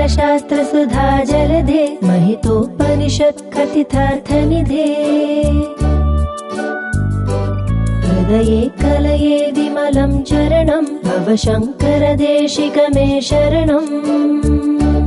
सकलशास्त्रसुधा जलधे महितोपनिषत्कथितार्थनिधे हृदये कलये विमलं चरणं भव शङ्कर देशिक मे शरणम्।